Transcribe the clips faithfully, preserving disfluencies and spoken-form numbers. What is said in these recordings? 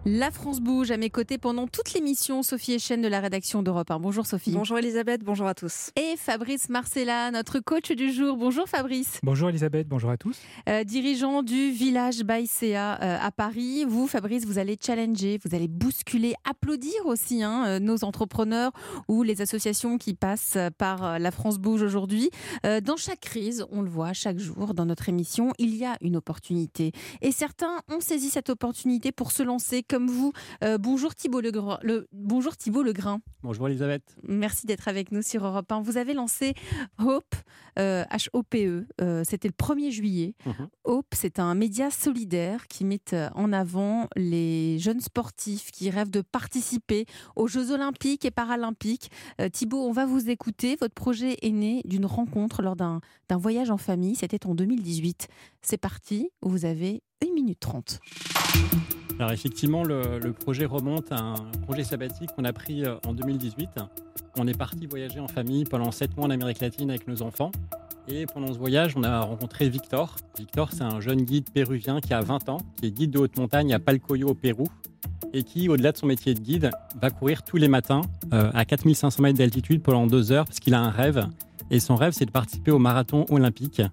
La France bouge à mes côtés pendant toute l'émission. Sophie Echen de la rédaction d'Europe un. Bonjour Sophie. Bonjour Elisabeth, bonjour à tous. Et Fabrice Marcella, notre coach du jour. Bonjour Fabrice. Bonjour Elisabeth, bonjour à tous. Euh, dirigeant du village Baïséa euh, à Paris. Vous Fabrice, vous allez challenger, vous allez bousculer, applaudir aussi hein, euh, nos entrepreneurs ou les associations qui passent par euh, La France bouge aujourd'hui. Euh, dans chaque crise, on le voit chaque jour dans notre émission, il y a une opportunité. Et certains ont saisi cette opportunité pour se lancer comme vous. Euh, bonjour Thibault Legrain. Le, bonjour Thibault Legrain. Bonjour Elisabeth. Merci d'être avec nous sur Europe un. Vous avez lancé Hope, euh, H O P E. Euh, c'était le premier juillet. Mmh. Hope, c'est un média solidaire qui met en avant les jeunes sportifs qui rêvent de participer aux Jeux Olympiques et Paralympiques. Euh, Thibault, on va vous écouter. Votre projet est né d'une rencontre lors d'un, d'un voyage en famille. C'était en deux mille dix-huit. C'est parti. Vous avez une minute trente. Alors effectivement, le, le projet remonte à un projet sabbatique qu'on a pris en deux mille dix-huit. On est parti voyager en famille pendant sept mois en Amérique latine avec nos enfants. Et pendant ce voyage, on a rencontré Victor. Victor, c'est un jeune guide péruvien qui a vingt ans, qui est guide de haute montagne à Palcoyo au Pérou et qui, au-delà de son métier de guide, va courir tous les matins euh, à quatre mille cinq cents mètres d'altitude pendant deux heures parce qu'il a un rêve. Et son rêve, c'est de participer au marathon olympique.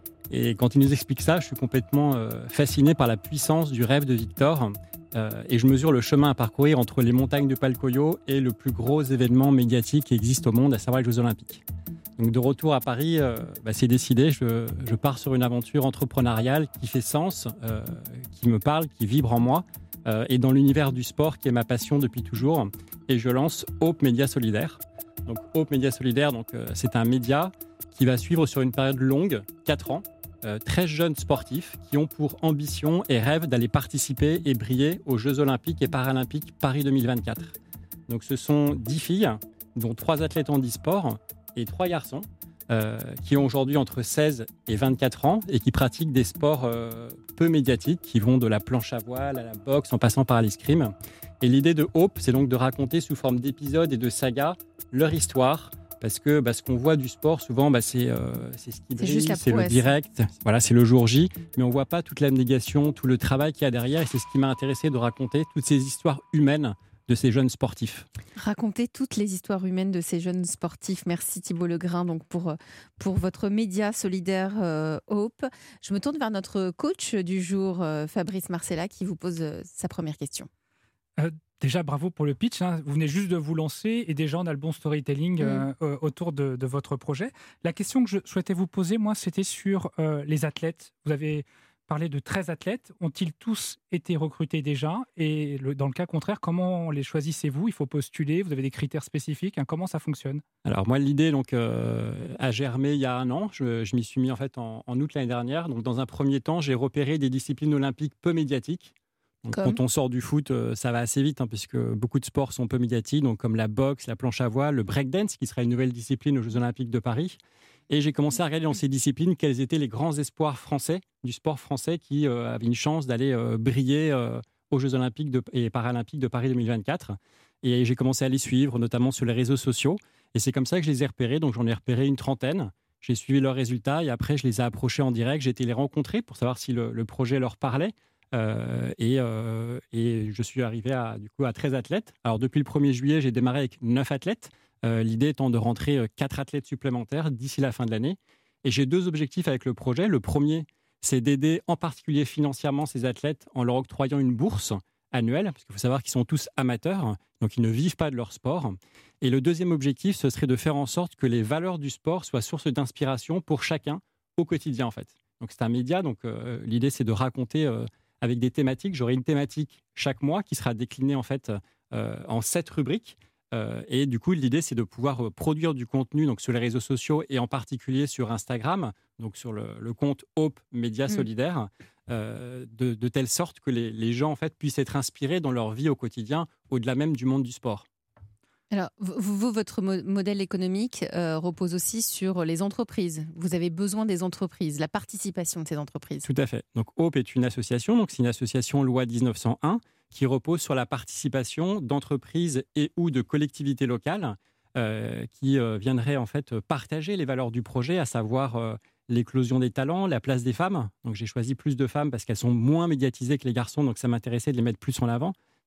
Et quand il nous explique ça, je suis complètement euh, fasciné par la puissance du rêve de Victor. Euh, et je mesure le chemin à parcourir entre les montagnes de Palcoyo et le plus gros événement médiatique qui existe au monde, à savoir les Jeux Olympiques. Donc de retour à Paris, euh, bah, c'est décidé, je, je pars sur une aventure entrepreneuriale qui fait sens, euh, qui me parle, qui vibre en moi, euh, et dans l'univers du sport qui est ma passion depuis toujours. Et je lance Hope Média Solidaire. Donc Hope Média Solidaire, donc, euh, c'est un média qui va suivre sur une période longue, quatre ans, Euh, treize jeunes sportifs qui ont pour ambition et rêve d'aller participer et briller aux Jeux Olympiques et Paralympiques Paris deux mille vingt-quatre. Donc ce sont dix filles, dont trois athlètes en e-sport et trois garçons euh, qui ont aujourd'hui entre seize et vingt-quatre ans et qui pratiquent des sports euh, peu médiatiques qui vont de la planche à voile à la boxe en passant par l'escrime. Et l'idée de Hope, c'est donc de raconter sous forme d'épisodes et de sagas leur histoire. Parce que bah, ce qu'on voit du sport, souvent, bah, c'est, euh, c'est ce qui brille, c'est, c'est le direct, voilà, c'est le jour J. Mais on ne voit pas toute l'abnégation, tout le travail qu'il y a derrière. Et c'est ce qui m'a intéressé de raconter toutes ces histoires humaines de ces jeunes sportifs. Raconter toutes les histoires humaines de ces jeunes sportifs. Merci Thibault Legrain donc pour, pour votre média solidaire euh, Hope. Je me tourne vers notre coach du jour, euh, Fabrice Marcella, qui vous pose euh, sa première question. Euh, déjà, bravo pour le pitch. Hein. Vous venez juste de vous lancer et déjà, on a le bon storytelling euh, mmh. euh, autour de, de votre projet. La question que je souhaitais vous poser, moi, c'était sur euh, les athlètes. Vous avez parlé de treize athlètes. Ont-ils tous été recrutés déjà ? Et le, dans le cas contraire, comment les choisissez-vous ? Il faut postuler, vous avez des critères spécifiques. Hein. Comment ça fonctionne ? Alors moi, l'idée donc, euh, a germé il y a un an. Je, je m'y suis mis en, fait, en, en août l'année dernière. Donc, dans un premier temps, j'ai repéré des disciplines olympiques peu médiatiques. Donc, quand on sort du foot, ça va assez vite, hein, puisque beaucoup de sports sont peu médiatiques, donc comme la boxe, la planche à voile, le breakdance, qui sera une nouvelle discipline aux Jeux Olympiques de Paris. Et j'ai commencé à regarder dans ces disciplines quels étaient les grands espoirs français, du sport français, qui euh, avaient une chance d'aller euh, briller euh, aux Jeux Olympiques de, et Paralympiques de Paris deux mille vingt-quatre. Et j'ai commencé à les suivre, notamment sur les réseaux sociaux. Et c'est comme ça que je les ai repérés. Donc j'en ai repéré une trentaine. J'ai suivi leurs résultats et après, je les ai approchés en direct. J'ai été les rencontrer pour savoir si le, le projet leur parlait. Euh, et, euh, et je suis arrivé à, du coup, à treize athlètes. Alors, depuis le premier juillet, j'ai démarré avec neuf athlètes. Euh, l'idée étant de rentrer quatre athlètes supplémentaires d'ici la fin de l'année. Et j'ai deux objectifs avec le projet. Le premier, c'est d'aider en particulier financièrement ces athlètes en leur octroyant une bourse annuelle, parce qu'il faut savoir qu'ils sont tous amateurs, donc ils ne vivent pas de leur sport. Et le deuxième objectif, ce serait de faire en sorte que les valeurs du sport soient source d'inspiration pour chacun au quotidien, en fait. Donc, c'est un média, donc euh, l'idée, c'est de raconter... Euh, avec des thématiques. J'aurai une thématique chaque mois qui sera déclinée en fait euh, en sept rubriques. Euh, et du coup, l'idée, c'est de pouvoir euh, produire du contenu donc, sur les réseaux sociaux et en particulier sur Instagram, donc sur le, le compte Hope Média Solidaire, mmh. euh, de, de telle sorte que les, les gens en fait, puissent être inspirés dans leur vie au quotidien, au-delà même du monde du sport. Alors, vous, vous votre mo- modèle économique euh, repose aussi sur les entreprises. Vous avez besoin des entreprises, la participation de ces entreprises. Tout à fait. Donc, Hope est une association, donc c'est une association loi dix-neuf cent un qui repose sur la participation d'entreprises et ou de collectivités locales euh, qui euh, viendraient en fait partager les valeurs du projet, à savoir euh, l'éclosion des talents, la place des femmes. Donc, j'ai choisi plus de femmes parce qu'elles sont moins médiatisées que les garçons, donc ça m'intéressait de les mettre plus en avant.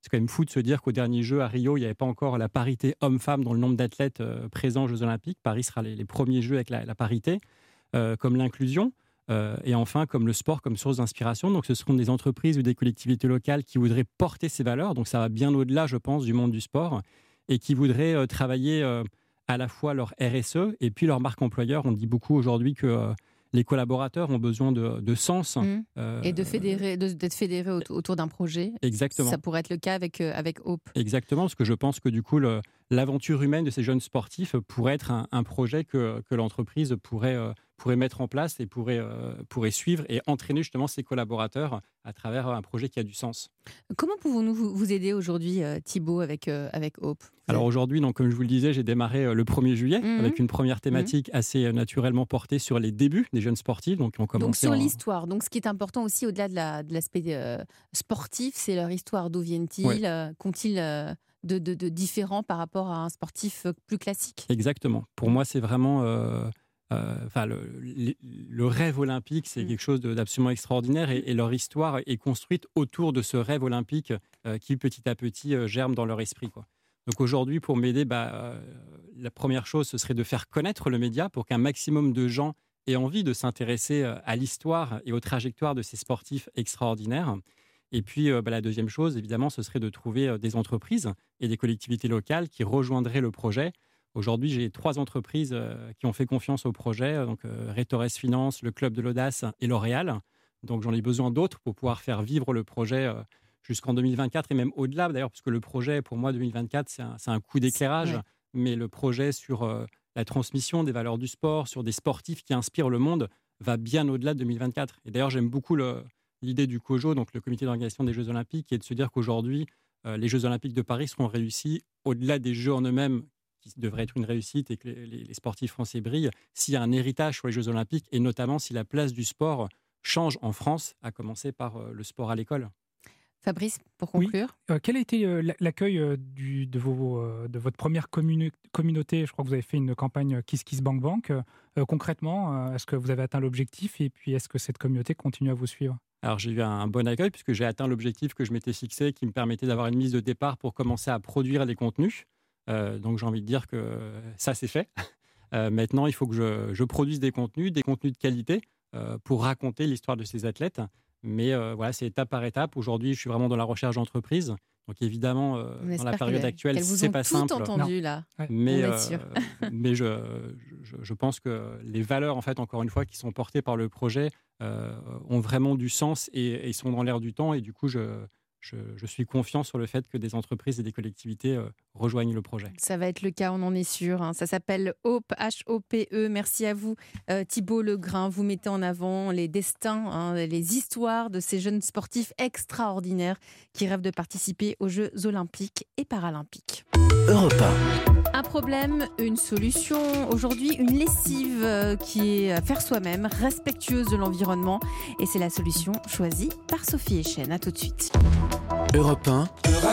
c'est quand même fou de se dire qu'au dernier jeu à Rio, il n'y avait pas encore la parité homme-femme dans le nombre d'athlètes euh, présents aux Jeux Olympiques. Paris sera les, les premiers Jeux avec la, la parité, euh, comme l'inclusion. Euh, et enfin, comme le sport comme source d'inspiration. Donc, ce seront des entreprises ou des collectivités locales qui voudraient porter ces valeurs. Donc, ça va bien au-delà, je pense, du monde du sport et qui voudraient euh, travailler euh, à la fois leur R S E et puis leur marque employeur. On dit beaucoup aujourd'hui que euh, les collaborateurs ont besoin de, de sens. Mmh. Euh, et de fédérer, de, d'être fédérés autour, autour d'un projet. Exactement. Ça pourrait être le cas avec, euh, avec Hope. Exactement, parce que je pense que du coup, le, l'aventure humaine de ces jeunes sportifs pourrait être un, un projet que, que l'entreprise pourrait, euh, pourrait mettre en place et pourrait, euh, pourrait suivre et entraîner justement ses collaborateurs à travers un projet qui a du sens. Comment pouvons-nous vous, vous aider aujourd'hui, euh, Thibaut, avec, euh, avec Hope? Alors aujourd'hui, donc, comme je vous le disais, j'ai démarré euh, le premier juillet mmh. avec une première thématique mmh. assez euh, naturellement portée sur les débuts des jeunes sportifs. Donc, on donc sur en... l'histoire. Donc ce qui est important aussi au-delà de, la, de l'aspect euh, sportif, c'est leur histoire. D'où viennent-ils ouais. euh, Qu'ont-ils euh, de, de, de différent par rapport à un sportif plus classique? Exactement. Pour moi, c'est vraiment... Euh... Enfin, euh, le, le rêve olympique, c'est mmh. quelque chose de, d'absolument extraordinaire et, et leur histoire est construite autour de ce rêve olympique euh, qui, petit à petit, euh, germe dans leur esprit, quoi. Donc aujourd'hui, pour m'aider, bah, euh, la première chose, ce serait de faire connaître le média pour qu'un maximum de gens aient envie de s'intéresser à l'histoire et aux trajectoires de ces sportifs extraordinaires. Et puis, euh, bah, la deuxième chose, évidemment, ce serait de trouver euh, des entreprises et des collectivités locales qui rejoindraient le projet. Aujourd'hui, j'ai trois entreprises euh, qui ont fait confiance au projet, donc euh, Retores Finance, le Club de l'Audace et L'Oréal. Donc j'en ai besoin d'autres pour pouvoir faire vivre le projet euh, jusqu'en deux mille vingt-quatre et même au-delà d'ailleurs, puisque le projet, pour moi, deux mille vingt-quatre, c'est un, c'est un coup d'éclairage, ouais. mais le projet sur euh, la transmission des valeurs du sport, sur des sportifs qui inspirent le monde, va bien au-delà de deux mille vingt-quatre. Et d'ailleurs, j'aime beaucoup le, l'idée du COJO, donc le Comité d'organisation des Jeux Olympiques, qui est de se dire qu'aujourd'hui, euh, les Jeux Olympiques de Paris seront réussis au-delà des Jeux en eux-mêmes, qui devrait être une réussite et que les, les, les sportifs français brillent, s'il y a un héritage sur les Jeux Olympiques et notamment si la place du sport change en France, à commencer par euh, le sport à l'école. Fabrice, pour conclure. Oui. Euh, quel a été euh, l'accueil euh, du, de, vos, euh, de votre première communi- communauté? Je crois que vous avez fait une campagne Kiss Kiss Bank Bank. Euh, concrètement, euh, est-ce que vous avez atteint l'objectif et puis est-ce que cette communauté continue à vous suivre? Alors j'ai eu un bon accueil puisque j'ai atteint l'objectif que je m'étais fixé qui me permettait d'avoir une mise de départ pour commencer à produire les contenus. Euh, donc j'ai envie de dire que ça c'est fait. Euh, maintenant il faut que je, je produise des contenus, des contenus de qualité euh, pour raconter l'histoire de ces athlètes. Mais euh, voilà, c'est étape par étape. Aujourd'hui je suis vraiment dans la recherche d'entreprise. Donc évidemment euh, dans la période actuelle c'est pas simple. Qu'elles vous ont tout entendu là. Mais, euh, mais je, je, je pense que les valeurs en fait encore une fois qui sont portées par le projet euh, ont vraiment du sens et, et sont dans l'air du temps et du coup je Je, je suis confiant sur le fait que des entreprises et des collectivités euh, rejoignent le projet. Ça va être le cas, on en est sûr. Hein. Ça s'appelle Hope, H O P E. Merci à vous, euh, Thibaut Legrain. Vous mettez en avant les destins, hein, les histoires de ces jeunes sportifs extraordinaires qui rêvent de participer aux Jeux Olympiques et Paralympiques. Europe un. Un problème, une solution. Aujourd'hui, une lessive euh, qui est à faire soi-même, respectueuse de l'environnement. Et c'est la solution choisie par Sophie Echen. À tout de suite. Europe un.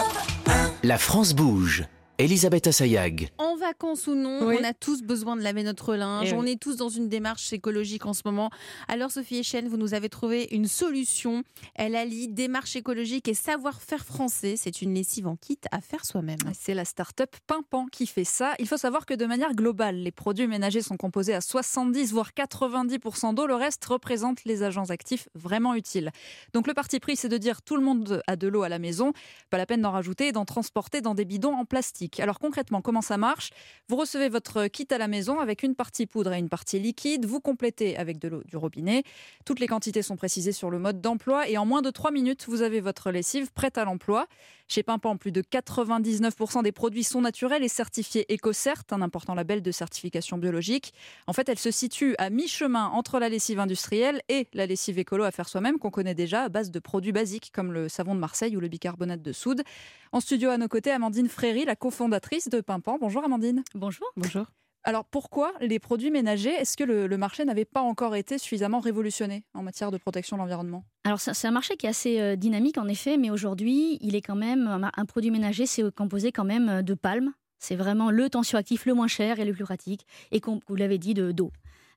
La France bouge. Elisabeth Assayag. En vacances ou non, oui. on a tous besoin de laver notre linge. Et on oui. est tous dans une démarche écologique en ce moment. Alors Sophie Echen, vous nous avez trouvé une solution. Elle allie démarche écologique et savoir-faire français. C'est une lessive en kit à faire soi-même. C'est la start-up Pimpan qui fait ça. Il faut savoir que de manière globale, les produits ménagers sont composés à soixante-dix voire quatre-vingt-dix pour cent d'eau. Le reste représente les agents actifs vraiment utiles. Donc le parti pris, c'est de dire tout le monde a de l'eau à la maison. Pas la peine d'en rajouter et d'en transporter dans des bidons en plastique. Alors concrètement, comment ça marche ? Vous recevez votre kit à la maison avec une partie poudre et une partie liquide. Vous complétez avec de l'eau du robinet. Toutes les quantités sont précisées sur le mode d'emploi et en moins de trois minutes, vous avez votre lessive prête à l'emploi. Chez Pimpan, plus de quatre-vingt-dix-neuf pour cent des produits sont naturels et certifiés EcoCert, un important label de certification biologique. En fait, elle se situe à mi-chemin entre la lessive industrielle et la lessive écolo à faire soi-même qu'on connaît déjà à base de produits basiques comme le savon de Marseille ou le bicarbonate de soude. En studio à nos côtés, Amandine Fréry, la cofondatrice de Pimpan. Bonjour Amandine. Bonjour. Bonjour. Alors pourquoi les produits ménagers, est-ce que le, le marché n'avait pas encore été suffisamment révolutionné en matière de protection de l'environnement ? Alors c'est un marché qui est assez euh, dynamique en effet, mais aujourd'hui il est quand même, un, un produit ménager c'est composé quand même de palme. C'est vraiment le tensioactif le moins cher et le plus pratique et comme vous l'avez dit de, d'eau.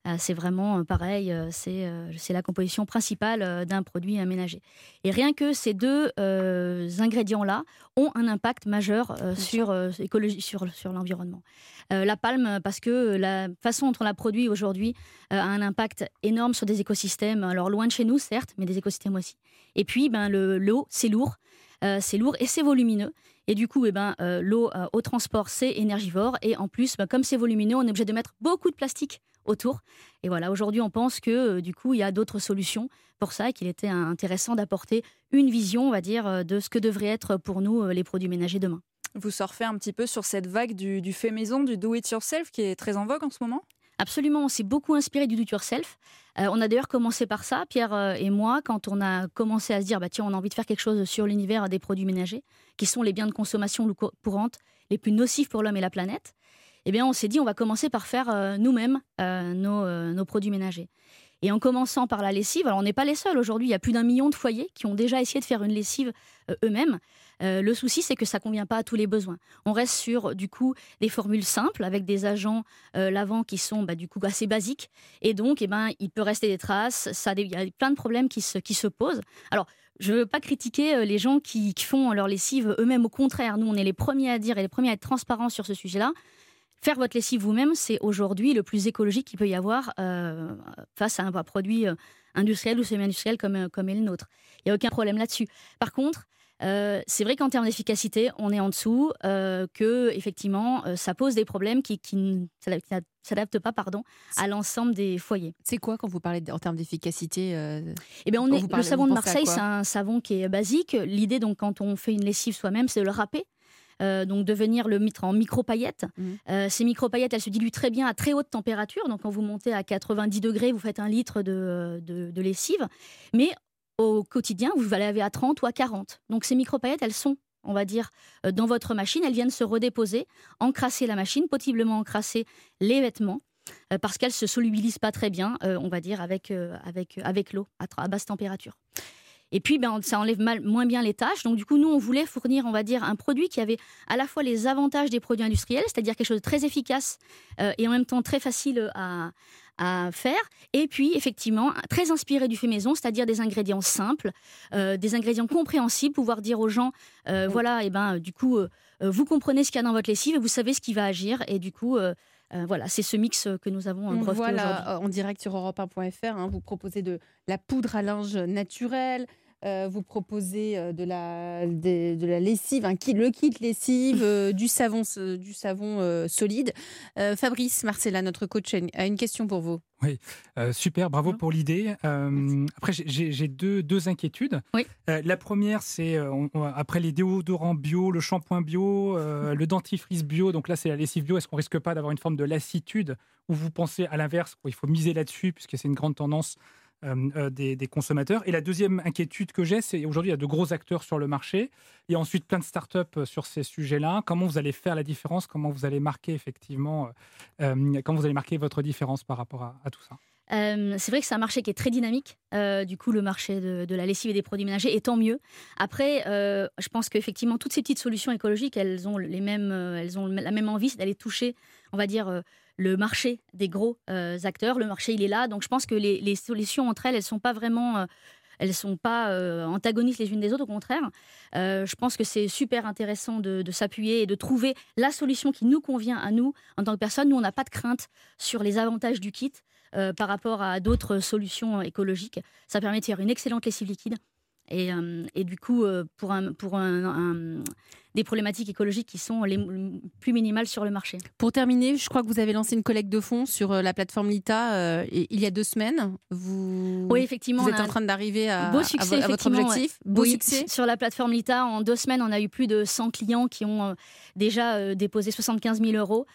Euh, c'est vraiment euh, pareil, euh, c'est, euh, c'est la composition principale euh, d'un produit euh, ménager. Et rien que ces deux euh, ingrédients-là ont un impact majeur euh, sur, euh, écologie, sur, sur l'environnement. Euh, la palme, parce que la façon dont on la produit aujourd'hui euh, a un impact énorme sur des écosystèmes, alors loin de chez nous certes, mais des écosystèmes aussi. Et puis ben, le, l'eau, c'est lourd, euh, c'est lourd et c'est volumineux. Et du coup, eh ben, euh, l'eau euh, au transport, c'est énergivore. Et en plus, ben, comme c'est volumineux, on est obligé de mettre beaucoup de plastique autour. Et voilà, aujourd'hui, on pense que euh, du coup, il y a d'autres solutions pour ça et qu'il était intéressant d'apporter une vision, on va dire, de ce que devraient être pour nous euh, les produits ménagers demain. Vous surfez un petit peu sur cette vague du, du fait maison, du do-it-yourself qui est très en vogue en ce moment ? Absolument, on s'est beaucoup inspiré du do-it-yourself. Euh, on a d'ailleurs commencé par ça, Pierre euh, et moi, quand on a commencé à se dire bah, tiens, on a envie de faire quelque chose sur l'univers des produits ménagers, qui sont les biens de consommation courantes les plus nocifs pour l'homme et la planète. Eh bien, on s'est dit on va commencer par faire euh, nous-mêmes euh, nos, euh, nos produits ménagers. Et en commençant par la lessive, alors on n'est pas les seuls. Aujourd'hui, il y a plus d'un million de foyers qui ont déjà essayé de faire une lessive euh, eux-mêmes. Euh, le souci, c'est que ça ne convient pas à tous les besoins. On reste sur, du coup, des formules simples avec des agents euh, lavants qui sont, bah, du coup, assez basiques. Et donc, eh ben, il peut rester des traces. Ça, il y a plein de problèmes qui se, qui se posent. Alors, je ne veux pas critiquer euh, les gens qui, qui font leur lessive eux-mêmes. Au contraire, nous, on est les premiers à dire et les premiers à être transparents sur ce sujet-là. Faire votre lessive vous-même, c'est aujourd'hui le plus écologique qu'il peut y avoir euh, face à un, un produit euh, industriel ou semi-industriel comme, comme est le nôtre. Il n'y a aucun problème là-dessus. Par contre, euh, c'est vrai qu'en termes d'efficacité, on est en dessous, euh, que effectivement, euh, ça pose des problèmes qui, qui ne s'adaptent pas pardon, à l'ensemble des foyers. C'est quoi quand vous parlez de, en termes d'efficacité euh, Eh bien, on est, parlez, le savon de Marseille, c'est un savon qui est basique. L'idée, donc, quand on fait une lessive soi-même, c'est de le râper. Euh, donc de venir le mettre en micro-paillettes. Mmh. Euh, ces micro-paillettes, elles se diluent très bien à très haute température. Donc quand vous montez à quatre-vingt-dix degrés, vous faites un litre de, de, de lessive. Mais au quotidien, vous allez laver à trente ou à quarante. Donc ces micro-paillettes, elles sont, on va dire, dans votre machine. Elles viennent se redéposer, encrasser la machine, possiblement encrasser les vêtements. Euh, parce qu'elles ne se solubilisent pas très bien, euh, on va dire, avec, euh, avec, avec l'eau à, à basse température. Et puis, ben, ça enlève mal, moins bien les tâches. Donc, du coup, nous, on voulait fournir, on va dire, un produit qui avait à la fois les avantages des produits industriels, c'est-à-dire quelque chose de très efficace euh, et en même temps très facile à, à faire. Et puis, effectivement, très inspiré du fait maison, c'est-à-dire des ingrédients simples, euh, des ingrédients compréhensibles, pouvoir dire aux gens, euh, voilà, et ben, du coup, euh, vous comprenez ce qu'il y a dans votre lessive et vous savez ce qui va agir. Et du coup... Euh, Euh, voilà, c'est ce mix que nous avons On breveté voit là, aujourd'hui. en direct sur europe un point f r, hein, vous proposez de la poudre à linge naturelle, euh, vous proposez euh, de, la, de, de la lessive, un kit, le kit lessive, euh, du savon, du savon euh, solide. Euh, Fabrice Marcella, notre coach, a une question pour vous. Oui, euh, super, bravo pour l'idée. Euh, après, j'ai, j'ai deux, deux inquiétudes. Oui. Euh, la première, c'est euh, on, on, après les déodorants bio, le shampoing bio, euh, le dentifrice bio, donc là c'est la lessive bio, est-ce qu'on risque pas d'avoir une forme de lassitude ou vous pensez à l'inverse, il faut miser là-dessus puisque c'est une grande tendance euh, euh, des, des consommateurs. Et la deuxième inquiétude que j'ai, c'est aujourd'hui il y a de gros acteurs sur le marché, il y a ensuite plein de startups sur ces sujets-là. Comment vous allez faire la différence? Comment vous allez marquer effectivement, euh, comment vous allez marquer votre différence par rapport à, à tout ça? Euh, c'est vrai que c'est un marché qui est très dynamique, euh, du coup le marché de, de la lessive et des produits ménagers, et tant mieux. Après, euh, je pense qu'effectivement toutes ces petites solutions écologiques, elles ont, les mêmes, euh, elles ont la même envie, c'est d'aller toucher, on va dire, euh, le marché des gros euh, acteurs. Le marché, il est là, donc je pense que les, les solutions entre elles, elles ne sont pas vraiment... Euh, elles ne sont pas euh, antagonistes les unes des autres, au contraire. Euh, je pense que c'est super intéressant de, de s'appuyer et de trouver la solution qui nous convient à nous, en tant que personne. Nous, on n'a pas de crainte sur les avantages du kit euh, par rapport à d'autres solutions écologiques. Ça permet de faire une excellente lessive liquide. Et, euh, et du coup, euh, pour, un, pour un, un, des problématiques écologiques qui sont les plus minimales sur le marché. Pour terminer, je crois que vous avez lancé une collecte de fonds sur la plateforme Lita euh, il y a deux semaines. Vous, oui, effectivement. Vous êtes en train d'arriver à, beau succès, à, à votre objectif. Ouais. Beau oui, succès. Sur la plateforme Lita, en deux semaines, on a eu plus de cent clients qui ont euh, déjà euh, déposé soixante-quinze mille euros.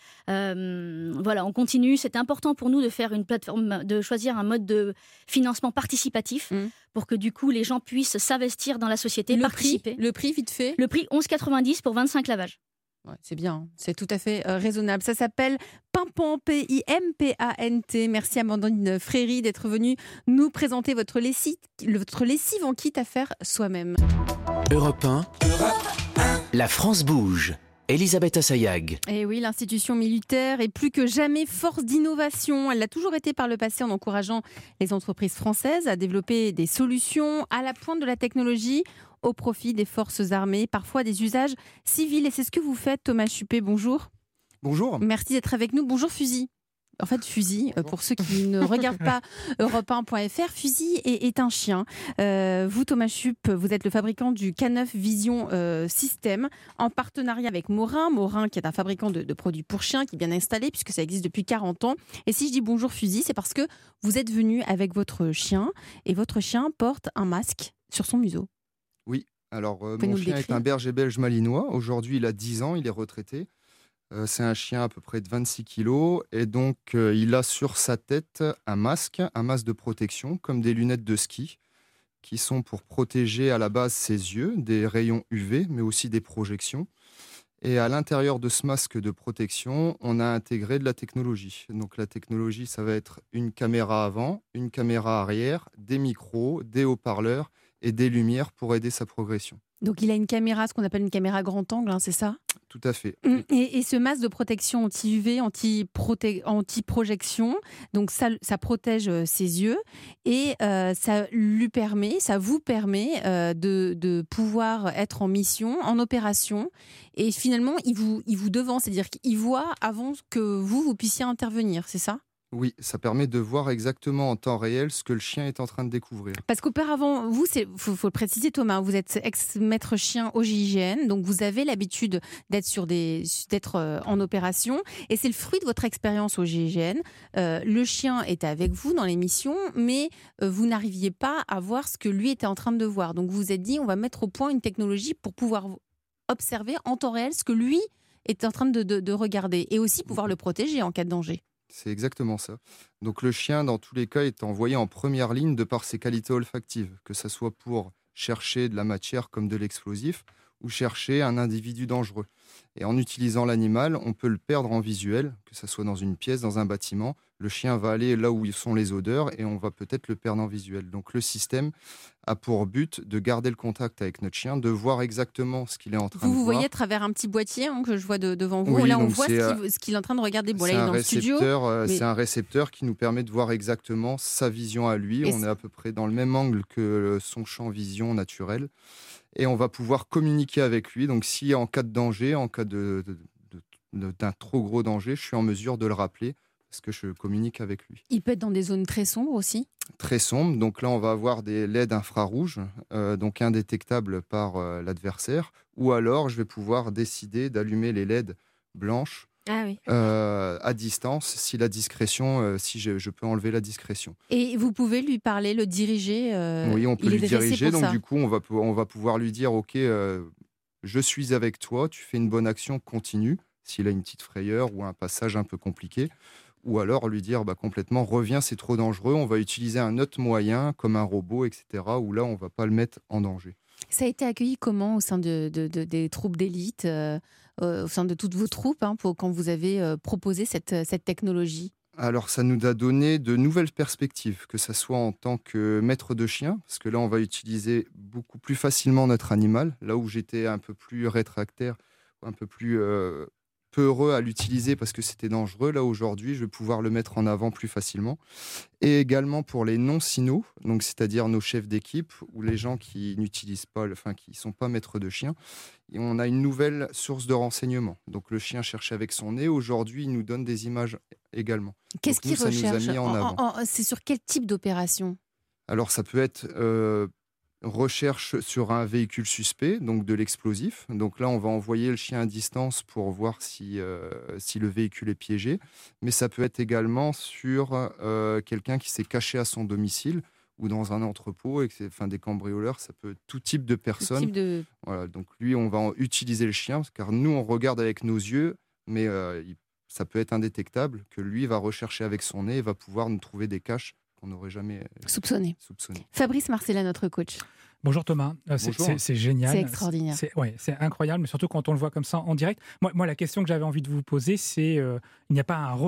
Euh, voilà, on continue. C'est important pour nous de faire une plateforme, de choisir un mode de financement participatif mmh. pour que du coup les gens puissent s'investir dans la société, le participer. Prix, le prix, vite fait. Le prix onze quatre-vingt-dix pour vingt-cinq lavages. Ouais, c'est bien, c'est tout à fait euh, raisonnable. Ça s'appelle Pimpant, P I M P A N T. Merci Amandine Fréry d'être venue nous présenter votre lessive, votre lessive en kit à faire soi-même. Europe un, la France bouge. Elisabeth Assayag. Et oui, l'institution militaire est plus que jamais force d'innovation. Elle l'a toujours été par le passé en encourageant les entreprises françaises à développer des solutions à la pointe de la technologie au profit des forces armées, parfois des usages civils. Et c'est ce que vous faites, Thomas Chuppé. Bonjour. Bonjour. Merci d'être avec nous. Bonjour Fusil. En fait, Fusil, euh, pour ceux qui ne regardent pas Europe un point F R, Fusil est, est un chien. Euh, vous, Thomas Chupp, vous êtes le fabricant du K neuf Vision euh, System, en partenariat avec Morin. Morin, qui est un fabricant de, de produits pour chiens, qui est bien installé, puisque ça existe depuis quarante ans. Et si je dis bonjour Fusil, c'est parce que vous êtes venu avec votre chien, et votre chien porte un masque sur son museau. Oui, alors euh, mon chien est un berger belge malinois. Aujourd'hui, il a dix ans, il est retraité. Euh, c'est un chien à peu près de vingt-six kilos et donc euh, il a sur sa tête un masque, un masque de protection comme des lunettes de ski qui sont pour protéger à la base ses yeux des rayons U V mais aussi des projections. Et à l'intérieur de ce masque de protection, on a intégré de la technologie. Donc la technologie, ça va être une caméra avant, une caméra arrière, des micros, des haut-parleurs et des lumières pour aider sa progression. Donc il a une caméra, ce qu'on appelle une caméra grand angle, hein, c'est ça ? Tout à fait. Et, et ce masque de protection anti-U V, anti-prote- anti-projection, donc ça, ça protège ses yeux et euh, ça lui permet, ça vous permet euh, de, de pouvoir être en mission, en opération. Et finalement, il vous, il vous devance, c'est-à-dire qu'il voit avant que vous, vous puissiez intervenir, c'est ça ? Oui, ça permet de voir exactement en temps réel ce que le chien est en train de découvrir. Parce qu'auparavant, vous, il faut, faut le préciser Thomas, vous êtes ex-maître chien au G I G N, donc vous avez l'habitude d'être, sur des, d'être euh, en opération, et c'est le fruit de votre expérience au G I G N. Euh, le chien était avec vous dans l'émission, mais euh, vous n'arriviez pas à voir ce que lui était en train de voir. Donc vous vous êtes dit, on va mettre au point une technologie pour pouvoir observer en temps réel ce que lui est en train de, de, de regarder, et aussi pouvoir le protéger en cas de danger. C'est exactement ça. Donc le chien, dans tous les cas, est envoyé en première ligne de par ses qualités olfactives, que ce soit pour chercher de la matière comme de l'explosif ou chercher un individu dangereux. Et en utilisant l'animal, on peut le perdre en visuel, que ce soit dans une pièce, dans un bâtiment. Le chien va aller là où sont les odeurs et on va peut-être le perdre en visuel. Donc le système a pour but de garder le contact avec notre chien, de voir exactement ce qu'il est en train vous, de vous voir. Vous voyez à travers un petit boîtier hein, que je vois de, devant vous. Oui, là, on donc voit c'est, ce qu'il, ce qu'il est en train de regarder. Bon, là, il est dans le studio. Euh, mais... C'est un récepteur qui nous permet de voir exactement sa vision à lui. Et on c'est... est à peu près dans le même angle que son champ vision naturel. Et on va pouvoir communiquer avec lui. Donc si en cas de danger, en cas de, de, de, de, d'un trop gros danger, je suis en mesure de le rappeler parce que je communique avec lui. Il peut être dans des zones très sombres aussi ? Très sombres. Donc là, on va avoir des L E D infrarouges, euh, donc indétectables par euh, l'adversaire. Ou alors, je vais pouvoir décider d'allumer les L E D blanches ah oui. euh, à distance, si la discrétion, euh, si je, je peux enlever la discrétion. Et vous pouvez lui parler, le diriger euh, Oui, on peut lui diriger. Donc ça. du coup, on va, on va pouvoir lui dire, OK, euh, je suis avec toi, tu fais une bonne action, continue, s'il a une petite frayeur ou un passage un peu compliqué. Ou alors lui dire bah, complètement, reviens, c'est trop dangereux, on va utiliser un autre moyen, comme un robot, et cetera, où là, on ne va pas le mettre en danger. Ça a été accueilli comment au sein de, de, de, des troupes d'élite, euh, euh, au sein de toutes vos troupes, hein, pour, quand vous avez euh, proposé cette, cette technologie ? Alors, ça nous a donné de nouvelles perspectives, que ce soit en tant que maître de chien, parce que là, on va utiliser beaucoup plus facilement notre animal, là où j'étais un peu plus rétractaire, un peu plus... Euh, peu heureux à l'utiliser parce que c'était dangereux. Là, aujourd'hui, je vais pouvoir le mettre en avant plus facilement. Et également pour les non-cynos, donc c'est-à-dire nos chefs d'équipe ou les gens qui n'utilisent pas, enfin, qui ne sont pas maîtres de chien. Et on a une nouvelle source de renseignement. Donc, le chien cherche avec son nez. Aujourd'hui, il nous donne des images également. Qu'est-ce qu'il recherche ? En, en, en, c'est sur quel type d'opération ? Alors, ça peut être... Euh, recherche sur un véhicule suspect, donc de l'explosif. Donc là, on va envoyer le chien à distance pour voir si, euh, si le véhicule est piégé. Mais ça peut être également sur euh, quelqu'un qui s'est caché à son domicile ou dans un entrepôt, et que c'est, enfin, des cambrioleurs, ça peut être tout type de personnes. Type de... Voilà, donc lui, on va utiliser le chien, car nous, on regarde avec nos yeux, mais euh, il, ça peut être indétectable, que lui va rechercher avec son nez et va pouvoir nous trouver des caches qu'on n'aurait jamais soupçonné. soupçonné. Fabrice Marcella, notre coach. Bonjour Thomas, euh, c'est, Bonjour. c'est, c'est génial. C'est extraordinaire. C'est, ouais, c'est incroyable, mais surtout quand on le voit comme ça en direct. Moi, moi la question que j'avais envie de vous poser, c'est euh, il n'y a pas un rejet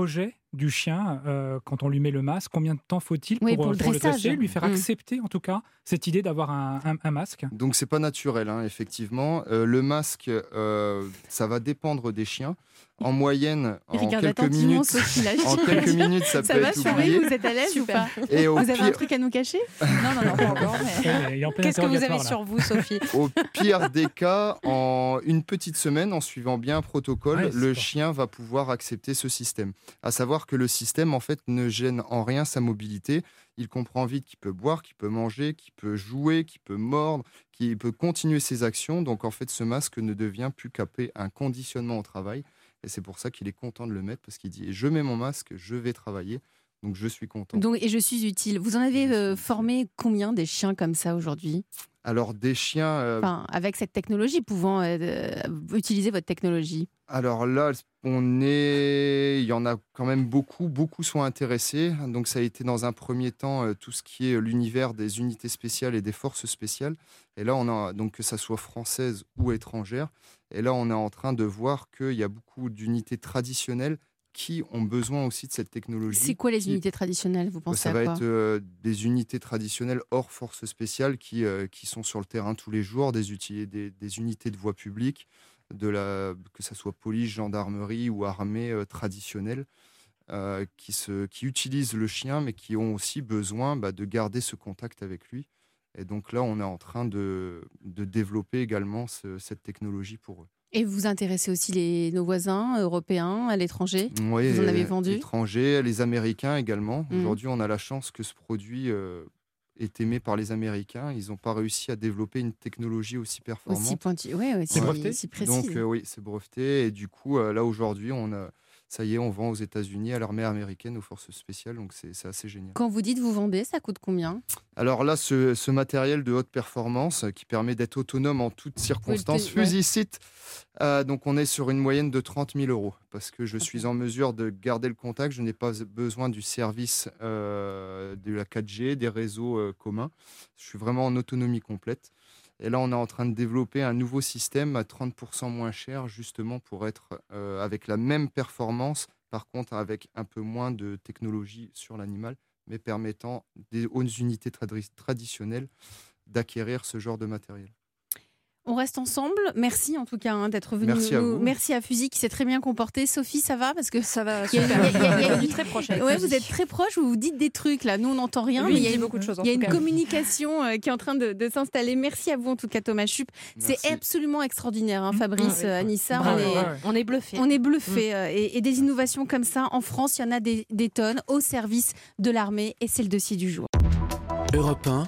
du chien euh, quand on lui met le masque? Combien de temps faut-il pour, oui, pour, le, pour le dresser, lui faire mmh. accepter en tout cas cette idée d'avoir un, un, un masque? Donc c'est pas naturel, hein, effectivement. Euh, le masque, euh, ça va dépendre des chiens. En moyenne, en quelques, minutes, Sophie, là, en quelques minutes, ça, ça peut va, être Chouret, oublié. Vous êtes à l'aise ou pas? Et au Vous avez pire... un truc à nous cacher? Non, non, non, pas encore. Mais... Qu'est-ce que vous avez là. sur vous, Sophie? Au pire des cas, en une petite semaine, en suivant bien un protocole, ouais, le pas. chien va pouvoir accepter ce système. À savoir que le système, en fait, ne gêne en rien sa mobilité. Il comprend vite qu'il peut boire, qu'il peut manger, qu'il peut jouer, qu'il peut mordre, qu'il peut continuer ses actions. Donc, en fait, ce masque ne devient plus qu'après un conditionnement au travail. Et c'est pour ça qu'il est content de le mettre, parce qu'il dit « je mets mon masque, je vais travailler ». Donc, je suis content. Donc, et je suis utile. Vous en avez euh, formé combien des chiens comme ça aujourd'hui? Alors, des chiens... Euh... Enfin, avec cette technologie, pouvant euh, utiliser votre technologie. Alors là, on est... il y en a quand même beaucoup. Beaucoup sont intéressés. Donc, ça a été dans un premier temps euh, tout ce qui est l'univers des unités spéciales et des forces spéciales. Et là, on a, donc, que ça soit française ou étrangère. Et là, on est en train de voir qu'il y a beaucoup d'unités traditionnelles qui ont besoin aussi de cette technologie. C'est quoi les qui... unités traditionnelles, vous pensez Ça à va quoi? être euh, des unités traditionnelles hors forces spéciales qui, euh, qui sont sur le terrain tous les jours, des, uti- des, des unités de voie publique, de la, que ce soit police, gendarmerie ou armée euh, traditionnelle, euh, qui, se, qui utilisent le chien, mais qui ont aussi besoin bah, de garder ce contact avec lui. Et donc là, on est en train de, de développer également ce, cette technologie pour eux. Et vous intéressez aussi les, nos voisins européens à l'étranger? Oui, vous en avez vendu? Étrangers, les Américains également. Mmh. Aujourd'hui, on a la chance que ce produit euh, est aimé par les Américains. Ils n'ont pas réussi à développer une technologie aussi performante. Aussi pointue, oui, aussi, c'est breveté, aussi précise. Donc euh, oui, c'est breveté. Et du coup, euh, là aujourd'hui, on a, ça y est, on vend aux États-Unis, à l'armée américaine, aux forces spéciales. Donc c'est, c'est assez génial. Quand vous dites vous vendez, ça coûte combien? Alors là, ce, ce matériel de haute performance qui permet d'être autonome en toutes circonstances, oui, Fusicite, euh, donc on est sur une moyenne de trente mille euros parce que je okay. suis en mesure de garder le contact. Je n'ai pas besoin du service euh, de la quatre G, des réseaux euh, communs. Je suis vraiment en autonomie complète. Et là, on est en train de développer un nouveau système à trente pour cent moins cher, justement pour être euh, avec la même performance, par contre avec un peu moins de technologie sur l'animal, mais permettant des, aux unités trad- traditionnelles d'acquérir ce genre de matériel. On reste ensemble. Merci en tout cas hein, d'être venu. Merci à nous... vous. Merci à Fusil qui s'est très bien comporté. Sophie, ça va? Parce que ça va. Il y a, super. Il y a, il y a, il y a, il y a très proche. Ouais, vous êtes très proche. Vous vous dites des trucs là. Nous, on n'entend rien. Lui, mais il y a dit une, beaucoup de choses. Il y a une cas. communication euh, qui est en train de, de s'installer. Merci à vous en tout cas, Thomas Chup. Merci. C'est absolument extraordinaire, hein, Fabrice, mmh, euh, Anissa. Bravo, on, est, ouais, ouais. on est bluffé. On est bluffé. Mmh. Et, et des innovations comme ça, en France, il y en a des, des tonnes au service de l'armée. Et c'est le dossier du jour. Europe un,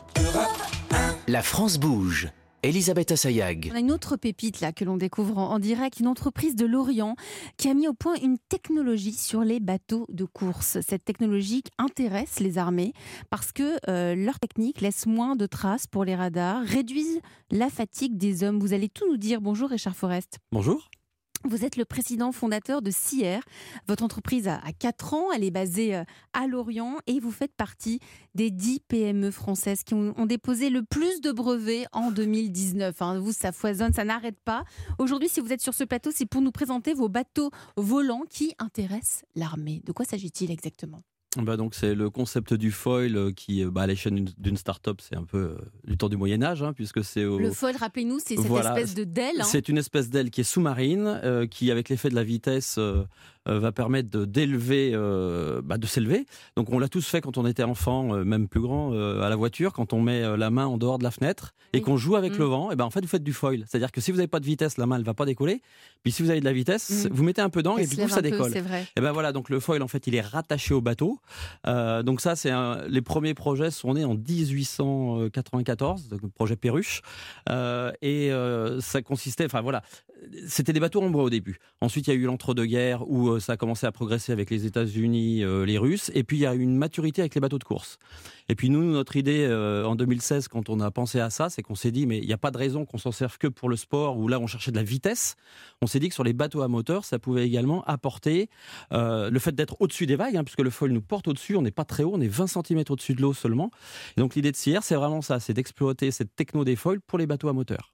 la France bouge. Elisabeth Assayag. On a une autre pépite là que l'on découvre en, en direct, une entreprise de Lorient qui a mis au point une technologie sur les bateaux de course. Cette technologie intéresse les armées parce que euh, leur technique laisse moins de traces pour les radars, réduisent la fatigue des hommes. Vous allez tout nous dire. Bonjour Richard Forest. Bonjour. Vous êtes le président fondateur de C I R. Votre entreprise a quatre ans, elle est basée à Lorient et vous faites partie des dix P M E françaises qui ont, ont déposé le plus de brevets en deux mille dix-neuf. Hein, vous, ça foisonne, ça n'arrête pas. Aujourd'hui, si vous êtes sur ce plateau, c'est pour nous présenter vos bateaux volants qui intéressent l'armée. De quoi s'agit-il exactement ? Bah donc c'est le concept du foil qui, bah à l'échelle d'une, d'une start-up, c'est un peu euh, du temps du Moyen-Âge, hein, puisque c'est au... Le foil, rappelez-nous, c'est cette voilà. espèce de d'aile. Hein. C'est une espèce d'aile qui est sous-marine, euh, qui, avec l'effet de la vitesse, euh, euh, va permettre de, d'élever, euh, bah, de s'élever. Donc on l'a tous fait quand on était enfant, euh, même plus grand, euh, à la voiture, quand on met euh, la main en dehors de la fenêtre et oui. qu'on joue avec mmh. le vent, et ben en fait vous faites du foil. C'est-à-dire que si vous n'avez pas de vitesse, la main elle va pas décoller. Puis si vous avez de la vitesse, mmh. vous mettez un peu d'angle et du coup ça décolle. Peu, c'est vrai. Et ben voilà, donc le foil en fait il est rattaché au bateau. Euh, donc ça c'est un, les premiers projets sont nés en dix-huit cent quatre-vingt-quatorze, donc le projet Perruche, euh, et euh, ça consistait, enfin voilà, c'était des bateaux en bois au début. Ensuite il y a eu l'entre-deux-guerres où euh, ça a commencé à progresser avec les États-Unis, euh, les Russes, et puis il y a eu une maturité avec les bateaux de course. Et puis nous, notre idée euh, en deux mille seize, quand on a pensé à ça, c'est qu'on s'est dit mais il n'y a pas de raison qu'on s'en serve que pour le sport où là on cherchait de la vitesse. On s'est dit que sur les bateaux à moteur, ça pouvait également apporter euh, le fait d'être au-dessus des vagues, hein, puisque le foil nous porte au-dessus, on n'est pas très haut, on est vingt centimètres au-dessus de l'eau seulement. Et donc l'idée de C I R, c'est vraiment ça, c'est d'exploiter cette techno des foils pour les bateaux à moteur.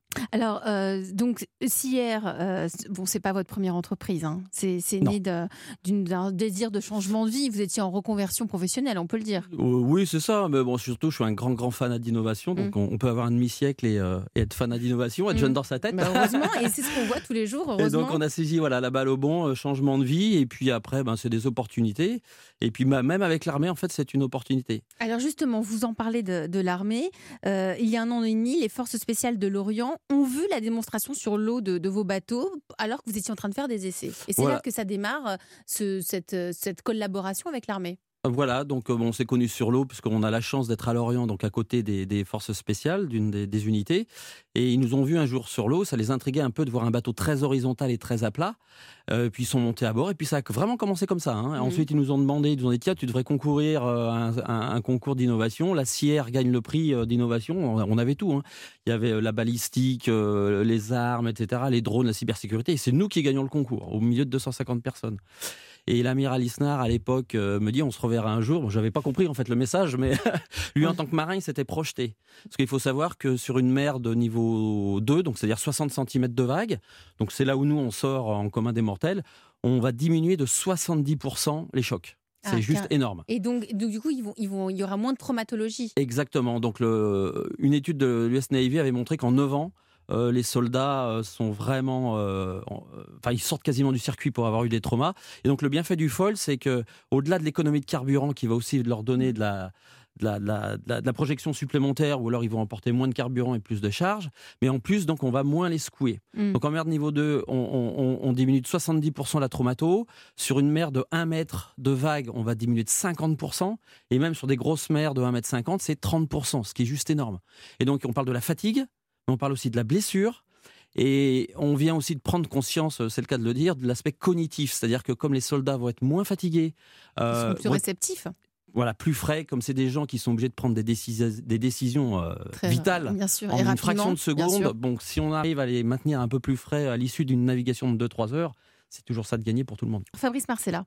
Alors, euh, donc, Sierre, euh, bon, c'est pas votre première entreprise, hein. c'est, c'est né de, d'une, d'un désir de changement de vie. Vous étiez en reconversion professionnelle, on peut le dire. Euh, oui, c'est ça. Mais bon, surtout, je suis un grand, grand fanat d'innovation. Donc, mmh. on, on peut avoir un demi-siècle et, euh, et être fanat d'innovation, être mmh. jeune dans sa tête. Bah, heureusement, et c'est ce qu'on voit tous les jours. Heureusement. Et donc, on a saisi voilà, la balle au bon, euh, changement de vie. Et puis après, ben, c'est des opportunités. Et puis, bah, même avec l'armée, en fait, c'est une opportunité. Alors, justement, vous en parlez de, de l'armée. Euh, il y a un an et demi, les forces spéciales de l'Orient ont vu la démonstration sur l'eau de, de vos bateaux alors que vous étiez en train de faire des essais. Et c'est voilà. là que ça démarre, ce, cette, cette collaboration avec l'armée. Voilà, donc bon, on s'est connus sur l'eau puisqu'on a la chance d'être à Lorient, donc à côté des, des forces spéciales, d'une des, des unités. Et ils nous ont vus un jour sur l'eau, ça les intriguait un peu de voir un bateau très horizontal et très à plat. Euh, puis ils sont montés à bord et puis ça a vraiment commencé comme ça. Hein. Mmh. Ensuite, ils nous ont demandé, ils nous ont dit tiens, tu devrais concourir à un, un, un concours d'innovation. La Sierre gagne le prix d'innovation. On, on avait tout. Hein. Il y avait la balistique, euh, les armes, et cetera, les drones, la cybersécurité. Et c'est nous qui gagnons le concours au milieu de deux cent cinquante personnes. Et l'amiral Isnard, à l'époque, euh, me dit on se reverra un jour. Bon, je n'avais pas compris en fait le message, mais lui, en tant que marin, il s'était projeté. Parce qu'il faut savoir que sur une mer de niveau deux, donc c'est-à-dire soixante centimètres de vague, donc c'est là où nous, on sort en commun des mortels, on va diminuer de soixante-dix pour cent les chocs. C'est ah, juste car... énorme. Et donc, donc du coup, ils vont, ils vont, il y aura moins de traumatologie. Exactement. Donc, le, une étude de l'U S Navy avait montré qu'en neuf ans, Euh, les soldats euh, sont vraiment, euh, enfin, ils sortent quasiment du circuit pour avoir eu des traumas. Et donc le bienfait du foil, c'est que au-delà de l'économie de carburant qui va aussi leur donner de la, de la, de la, de la, de la projection supplémentaire, ou alors ils vont emporter moins de carburant et plus de charge, mais en plus donc on va moins les secouer. Mmh. Donc en mer de niveau deux, on, on, on diminue de soixante-dix pour cent la traumato. Sur une mer de un mètre de vague, on va diminuer de cinquante pour cent. Et même sur des grosses mers de un mètre cinquante, c'est trente pour cent, ce qui est juste énorme. Et donc on parle de la fatigue. On parle aussi de la blessure et on vient aussi de prendre conscience, c'est le cas de le dire, de l'aspect cognitif. C'est-à-dire que comme les soldats vont être moins fatigués... Euh, Ils sont plus réceptifs. Être, voilà, plus frais, comme c'est des gens qui sont obligés de prendre des, décis- des décisions euh, vitales bien sûr, en une fraction de seconde. Bon, si on arrive à les maintenir un peu plus frais à l'issue d'une navigation de deux à trois heures, c'est toujours ça de gagner pour tout le monde. Fabrice Marcella.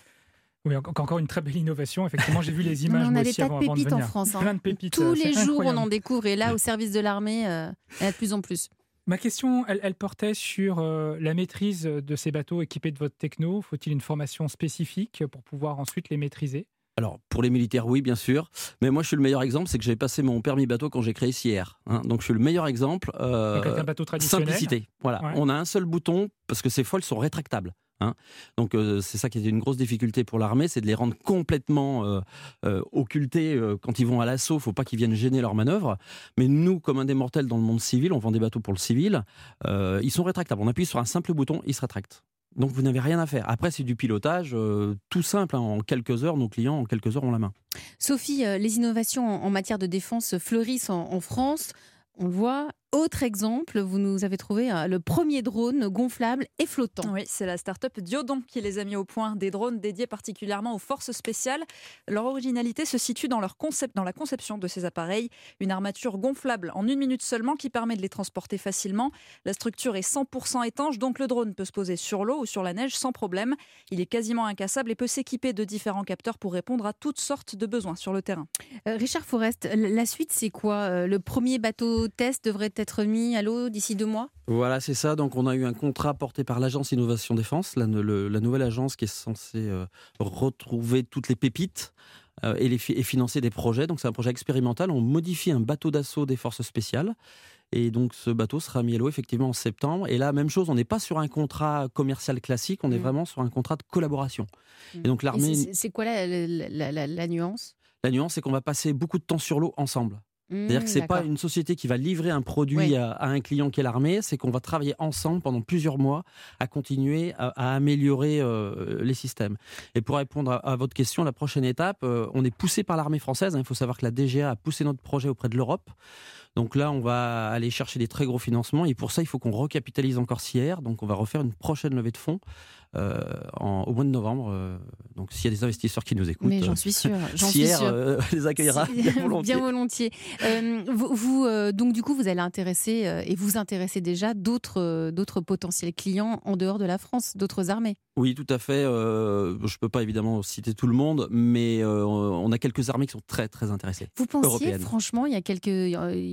Oui, encore une très belle innovation. Effectivement, j'ai vu les images. Non, on a des tas de pépites en France. Hein. Plein de pépites. Tous les jours, incroyable. on en découvre. Et là, au service de l'armée, euh, il y en a de plus en plus. Ma question, elle, elle portait sur euh, la maîtrise de ces bateaux équipés de votre techno. Faut-il une formation spécifique pour pouvoir ensuite les maîtriser ? Alors, pour les militaires, oui, bien sûr. Mais moi, je suis le meilleur exemple, c'est que j'ai passé mon permis bateau quand j'ai créé Sierre. Hein. Donc, je suis le meilleur exemple. Euh, Donc, avec un bateau traditionnel. Simplicité. Voilà. Ouais. On a un seul bouton parce que ces foils sont rétractables. Hein. Donc euh, c'est ça qui était une grosse difficulté pour l'armée, c'est de les rendre complètement euh, euh, occultés euh, quand ils vont à l'assaut. Il ne faut pas qu'ils viennent gêner leur manœuvre. Mais nous, comme un des mortels dans le monde civil, on vend des bateaux pour le civil, euh, ils sont rétractables. On appuie sur un simple bouton, ils se rétractent. Donc vous n'avez rien à faire. Après, c'est du pilotage euh, tout simple. Hein. En quelques heures, nos clients, en quelques heures, ont la main. Sophie, euh, les innovations en, en matière de défense fleurissent en, en France. On le voit. Autre exemple, vous nous avez trouvé euh, le premier drone gonflable et flottant. Oui, c'est la start-up Diodon qui les a mis au point. Des drones dédiés particulièrement aux forces spéciales. Leur originalité se situe dans, leur concept, dans la conception de ces appareils. Une armature gonflable en une minute seulement qui permet de les transporter facilement. La structure est cent pour cent étanche, donc le drone peut se poser sur l'eau ou sur la neige sans problème. Il est quasiment incassable et peut s'équiper de différents capteurs pour répondre à toutes sortes de besoins sur le terrain. Euh, Richard Forest, la suite c'est quoi ? euh, Le premier bateau test devrait être être mis à l'eau d'ici deux mois ? Voilà, c'est ça. Donc, on a eu un contrat porté par l'agence Innovation Défense, la, le, la nouvelle agence qui est censée euh, retrouver toutes les pépites euh, et, les, et financer des projets. Donc, c'est un projet expérimental. On modifie un bateau d'assaut des forces spéciales. Et donc, ce bateau sera mis à l'eau effectivement en septembre. Et là, même chose, on n'est pas sur un contrat commercial classique, on est mmh. vraiment sur un contrat de collaboration. Mmh. Et donc, l'armée. Et c'est, c'est quoi la, la, la, la nuance ? La nuance, c'est qu'on va passer beaucoup de temps sur l'eau ensemble. C'est-à-dire que ce n'est pas une société qui va livrer un produit oui. à, à un client qui est l'armée, c'est qu'on va travailler ensemble pendant plusieurs mois à continuer à, à améliorer euh, les systèmes. Et pour répondre à, à votre question, la prochaine étape, euh, on est poussé par l'armée française. Hein, il faut savoir que la D G A a poussé notre projet auprès de l'Europe. Donc là, on va aller chercher des très gros financements et pour ça, il faut qu'on recapitalise encore Sierre. Donc on va refaire une prochaine levée de fonds euh, en, au mois de novembre. Euh, donc s'il y a des investisseurs qui nous écoutent, mais j'en suis sûre, j'en Sierre suis sûre. Euh, les accueillera bien volontiers. Bien volontiers. Euh, vous, vous euh, donc du coup, vous allez intéresser euh, et vous intéressez déjà d'autres euh, d'autres potentiels clients en dehors de la France, d'autres armées. Oui, tout à fait. Euh, je ne peux pas évidemment citer tout le monde, mais euh, on a quelques armées qui sont très très intéressées. Vous pensiez européennes. Franchement, il y a quelques il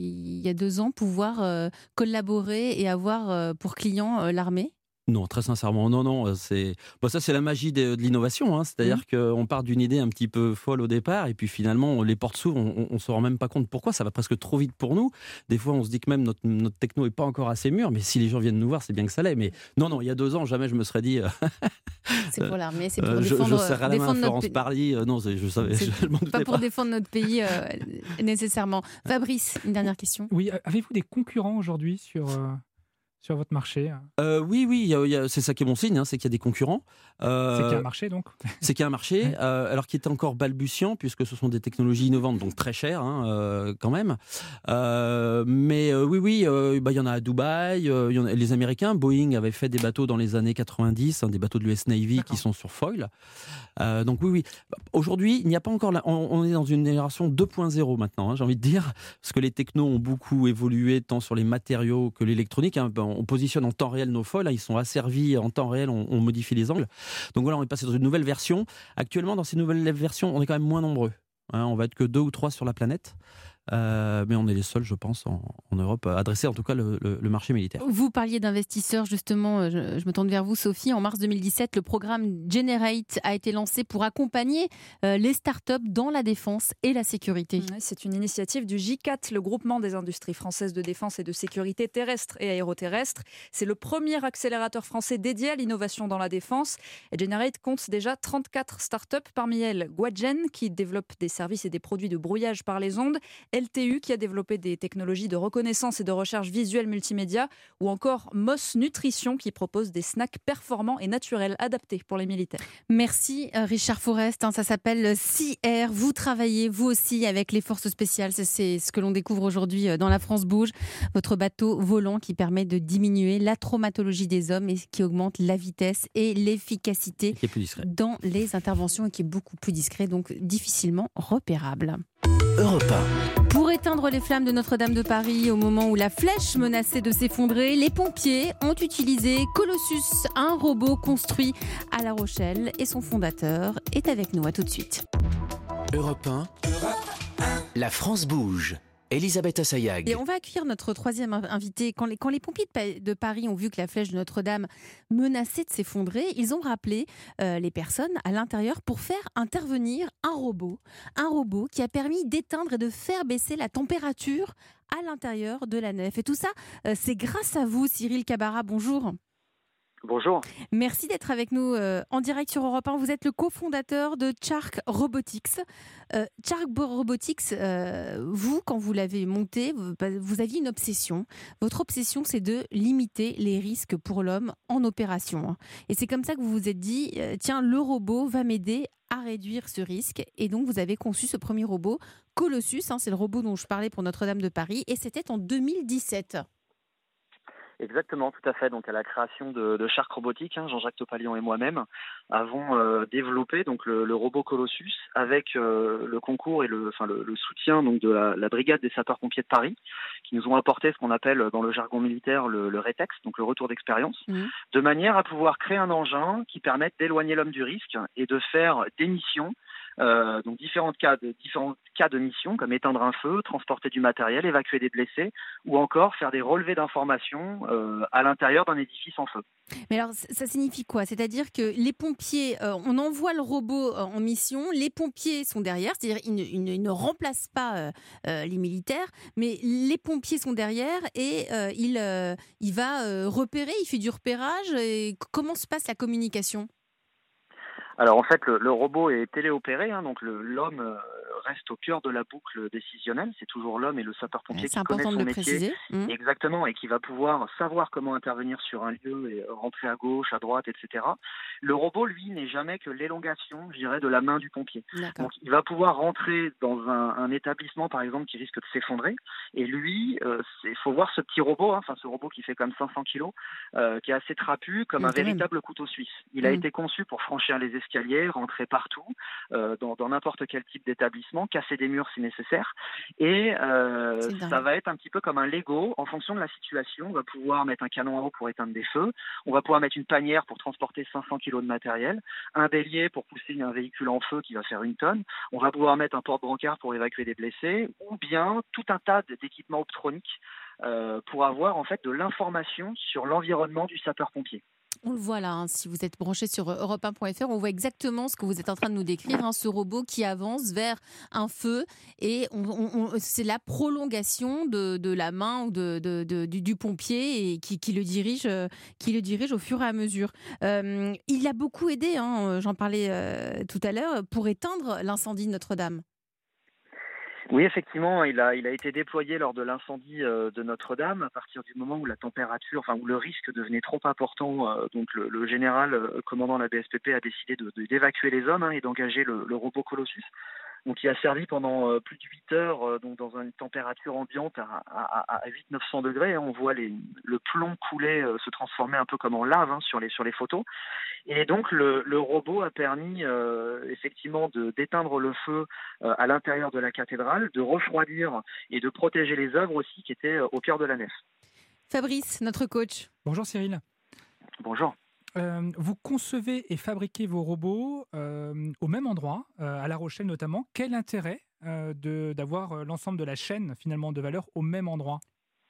il y a deux ans, pouvoir euh, collaborer et avoir euh, pour client euh, l'armée ? Non, très sincèrement, non, non. C'est bon, ça, c'est la magie de, de l'innovation. Hein. C'est-à-dire mmh. qu'on part d'une idée un petit peu folle au départ, et puis finalement, les portes s'ouvrent. On ne se rend même pas compte pourquoi. Ça va presque trop vite pour nous. Des fois, on se dit que même notre, notre techno est pas encore assez mûr. Mais si les gens viennent nous voir, c'est bien que ça l'est. Mais non, non. Il y a deux ans, jamais je me serais dit. c'est pour l'armée, c'est pour euh, défendre. Je, je serrais la main à Florence notre... Parly. Euh, non, je savais. Je m'en doutais pas pour pas. défendre notre pays euh, nécessairement. Fabrice, une dernière question. Oui, avez-vous des concurrents aujourd'hui sur euh... sur votre marché? euh, Oui, oui, y a, y a, c'est ça qui est mon signe, hein, c'est qu'il y a des concurrents. Euh, c'est qu'il y a un marché, donc. C'est qu'il y a un marché, ouais. euh, alors qui est encore balbutiant, puisque ce sont des technologies innovantes, donc très chères, hein, euh, quand même. Euh, mais euh, oui, oui, euh, bah, y en a à Dubaï, euh, y en a, les Américains, Boeing avait fait des bateaux dans les années quatre-vingt-dix, hein, des bateaux de l'U S Navy D'accord. qui sont sur foil. Euh, donc oui, oui. Aujourd'hui, il n'y a pas encore... La, on, on est dans une génération deux point zéro maintenant, hein, j'ai envie de dire, parce que les technos ont beaucoup évolué, tant sur les matériaux que l'électronique. Hein, ben, on positionne en temps réel nos foils, hein, ils sont asservis en temps réel, on, on modifie les angles. Donc voilà, on est passé dans une nouvelle version. Actuellement, dans ces nouvelles versions, on est quand même moins nombreux. Hein, on va être que deux ou trois sur la planète. Euh, mais on est les seuls, je pense, en, en Europe à adresser en tout cas le, le, le marché militaire. Vous parliez d'investisseurs, justement, je, je me tourne vers vous, Sophie. En mars deux mille dix-sept, le programme Generate a été lancé pour accompagner euh, les startups dans la défense et la sécurité. C'est une initiative du J quatre, le groupement des industries françaises de défense et de sécurité terrestre et aéroterrestre. C'est le premier accélérateur français dédié à l'innovation dans la défense. Et Generate compte déjà trente-quatre startups, parmi elles Guadgen, qui développe des services et des produits de brouillage par les ondes, L T U qui a développé des technologies de reconnaissance et de recherche visuelle multimédia, ou encore Moss Nutrition qui propose des snacks performants et naturels adaptés pour les militaires. Merci Richard Forest, ça s'appelle C R. Vous travaillez vous aussi avec les forces spéciales, c'est ce que l'on découvre aujourd'hui dans La France Bouge. Votre bateau volant qui permet de diminuer la traumatologie des hommes et qui augmente la vitesse et l'efficacité dans les interventions et qui est beaucoup plus discret, donc difficilement repérable. Europe un. Pour éteindre les flammes de Notre-Dame de Paris au moment où la flèche menaçait de s'effondrer, les pompiers ont utilisé Colossus, un robot construit à La Rochelle, et son fondateur est avec nous. À tout de suite. Europe un. La France bouge. Elisabeth Assayag. Et on va accueillir notre troisième invité. Quand les, quand les pompiers de, de Paris ont vu que la flèche de Notre-Dame menaçait de s'effondrer, ils ont rappelé euh, les personnes à l'intérieur pour faire intervenir un robot. Un robot qui a permis d'éteindre et de faire baisser la température à l'intérieur de la nef. Et tout ça, euh, c'est grâce à vous, Cyril Cabarat. Bonjour. Bonjour. Merci d'être avec nous euh, en direct sur Europe un. Vous êtes le cofondateur de Chark Robotics. Euh, Chark Robotics, euh, vous, quand vous l'avez monté, vous, vous aviez une obsession. Votre obsession, c'est de limiter les risques pour l'homme en opération. Et c'est comme ça que vous vous êtes dit, euh, tiens, le robot va m'aider à réduire ce risque. Et donc, vous avez conçu ce premier robot, Colossus. Hein, c'est le robot dont je parlais pour Notre-Dame de Paris. Et c'était en deux mille dix-sept. Exactement, tout à fait. Donc à la création de, de Chark Robotics, hein, Jean-Jacques Topalion et moi-même avons euh, développé donc le, le robot Colossus avec euh, le concours et le, enfin le, le soutien donc de la, la brigade des sapeurs-pompiers de Paris, qui nous ont apporté ce qu'on appelle dans le jargon militaire le, le rétex, donc le retour d'expérience, mmh. de manière à pouvoir créer un engin qui permette d'éloigner l'homme du risque et de faire des missions. Euh, donc différents cas de différents cas de mission comme éteindre un feu, transporter du matériel, évacuer des blessés ou encore faire des relevés d'informations euh, à l'intérieur d'un édifice en feu. Mais alors ça signifie quoi? C'est-à-dire que les pompiers, euh, on envoie le robot euh, en mission, les pompiers sont derrière, c'est-à-dire ils ne, ils ne, ils ne remplacent pas euh, euh, les militaires, mais les pompiers sont derrière et euh, il, euh, il va euh, repérer, il fait du repérage. Et comment se passe la communication? Alors en fait, le, le robot est téléopéré, hein, donc le, l'homme euh, reste au cœur de la boucle décisionnelle. C'est toujours l'homme et le sapeur-pompier c'est qui connaît son de métier, préciser. Mmh. exactement, et qui va pouvoir savoir comment intervenir sur un lieu et rentrer à gauche, à droite, et cetera. Le robot, lui, n'est jamais que l'élongation, je dirais, de la main du pompier. D'accord. Donc il va pouvoir rentrer dans un, un établissement, par exemple, qui risque de s'effondrer. Et lui, il euh, faut voir ce petit robot, hein, enfin ce robot qui fait comme cinq cents kilos, euh, qui est assez trapu, comme Mais un véritable même. couteau suisse. Il mmh. a été conçu pour franchir les escaliers, rentrer partout, euh, dans, dans n'importe quel type d'établissement. établissements, casser des murs si nécessaire. Et euh, ça va être un petit peu comme un Lego. En fonction de la situation, on va pouvoir mettre un canon à eau pour éteindre des feux. On va pouvoir mettre une panière pour transporter cinq cents kilos de matériel. Un bélier pour pousser un véhicule en feu qui va faire une tonne. On va pouvoir mettre un porte-brancard pour évacuer des blessés. Ou bien tout un tas d'équipements optroniques euh, pour avoir en fait de l'information sur l'environnement du sapeur-pompier. On le voit là, hein, si vous êtes branché sur Europe un point F R, on voit exactement ce que vous êtes en train de nous décrire, hein, ce robot qui avance vers un feu et on, on, on, c'est la prolongation de, de la main ou de, de, de, du, du pompier et qui, qui, le dirige, euh, qui le dirige au fur et à mesure. Euh, il a beaucoup aidé, hein, j'en parlais euh, tout à l'heure, pour éteindre l'incendie de Notre-Dame. Oui, effectivement, il a, il a été déployé lors de l'incendie euh, de Notre-Dame à partir du moment où la température, enfin où le risque devenait trop important. Euh, donc le, le général euh, commandant la B S P P a décidé de, de, d'évacuer les hommes hein, et d'engager le, le robot Colossus. Donc, il a servi pendant euh, plus de huit heures, euh, donc dans une température ambiante à, à, à huit à neuf cents degrés. On voit les, le plomb couler, euh, se transformer un peu comme en lave hein, sur les sur les photos. Et donc, le, le robot a permis euh, effectivement de, d'éteindre le feu euh, à l'intérieur de la cathédrale, de refroidir et de protéger les œuvres aussi qui étaient euh, au cœur de la nef. Fabrice, notre coach. Bonjour Cyril. Bonjour. Euh, vous concevez et fabriquez vos robots euh, au même endroit, euh, à La Rochelle notamment. Quel intérêt euh, de, d'avoir euh, l'ensemble de la chaîne finalement de valeur au même endroit ?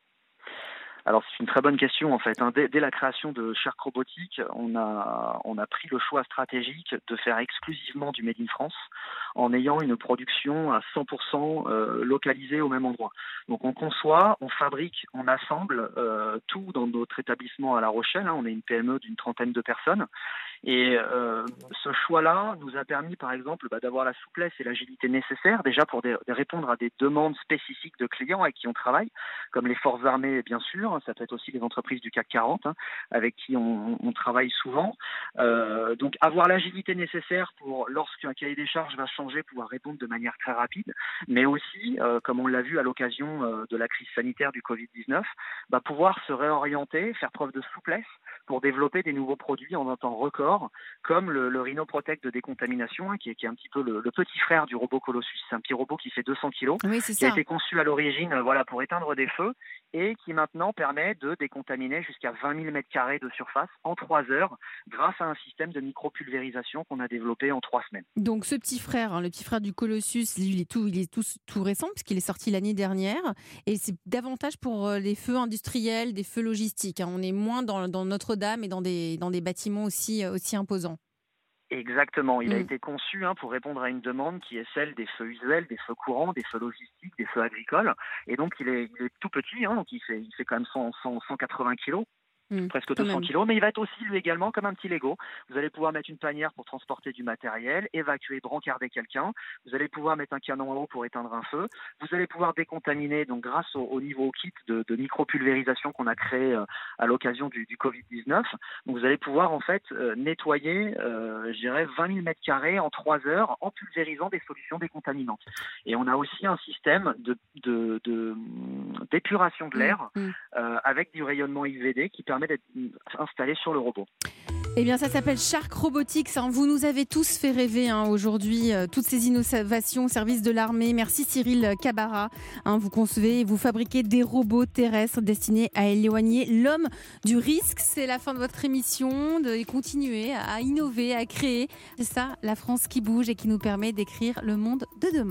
Alors c'est une très bonne question en fait. Dès, dès la création de Shark Robotics, on a, on a pris le choix stratégique de faire exclusivement du Made in France en ayant une production à cent pour cent euh, localisée au même endroit. Donc on conçoit, on fabrique, on assemble euh, tout dans notre établissement à La Rochelle. Hein. On est une P M E d'une trentaine de personnes. Et euh, ce choix-là nous a permis, par exemple, bah, d'avoir la souplesse et l'agilité nécessaires, déjà pour des, de répondre à des demandes spécifiques de clients avec qui on travaille, comme les forces armées, bien sûr, ça peut être aussi les entreprises du C A C quarante, hein, avec qui on, on travaille souvent. Euh, donc, avoir l'agilité nécessaire pour, lorsqu'un cahier des charges va changer, pouvoir répondre de manière très rapide, mais aussi, euh, comme on l'a vu à l'occasion euh, de la crise sanitaire du covid dix-neuf, bah, pouvoir se réorienter, faire preuve de souplesse pour développer des nouveaux produits en un temps record, comme le, le Rhinoprotect de décontamination, hein, qui, est, qui est un petit peu le, le petit frère du robot Colossus. C'est un petit robot qui fait deux cents kilos, oui, c'est qui ça. a été conçu à l'origine euh, voilà, pour éteindre des feux et qui maintenant permet de décontaminer jusqu'à vingt mille mètres carrés de surface en trois heures grâce à un système de micropulvérisation qu'on a développé en trois semaines. Donc ce petit frère, hein, le petit frère du Colossus, lui, il est tout, il est tout, tout récent puisqu'il est sorti l'année dernière et c'est davantage pour les feux industriels, des feux logistiques. Hein. On est moins dans, dans Notre-Dame et dans des, dans des bâtiments aussi, aussi imposants. Exactement, il mmh. a été conçu hein, pour répondre à une demande qui est celle des feux usuels, des feux courants, des feux logistiques, des feux agricoles. Et donc il est, il est tout petit, hein, donc il fait, il fait quand même cent, cent, cent quatre-vingts kilos. Mmh, presque deux cents kilos, mais il va être aussi lui également comme un petit Lego. Vous allez pouvoir mettre une panière pour transporter du matériel, évacuer, brancarder quelqu'un. Vous allez pouvoir mettre un canon à eau pour éteindre un feu. Vous allez pouvoir décontaminer, donc grâce au, au niveau kit de, de micropulvérisation qu'on a créé euh, à l'occasion du, du covid dix-neuf. Donc vous allez pouvoir en fait euh, nettoyer, euh, je dirais, vingt mille mètres carrés en trois heures en pulvérisant des solutions décontaminantes. Et on a aussi un système de, de, de, d'épuration de l'air mmh. euh, avec du rayonnement I V D qui permet d'être installé sur le robot. Eh bien, ça s'appelle Shark Robotics. Hein. Vous nous avez tous fait rêver hein, aujourd'hui, euh, toutes ces innovations au service de l'armée. Merci Cyril Cabarat. Hein, vous concevez et vous fabriquez des robots terrestres destinés à éloigner l'homme du risque. C'est la fin de votre émission, de continuer à innover, à créer. C'est ça, la France qui bouge et qui nous permet d'écrire le monde de demain.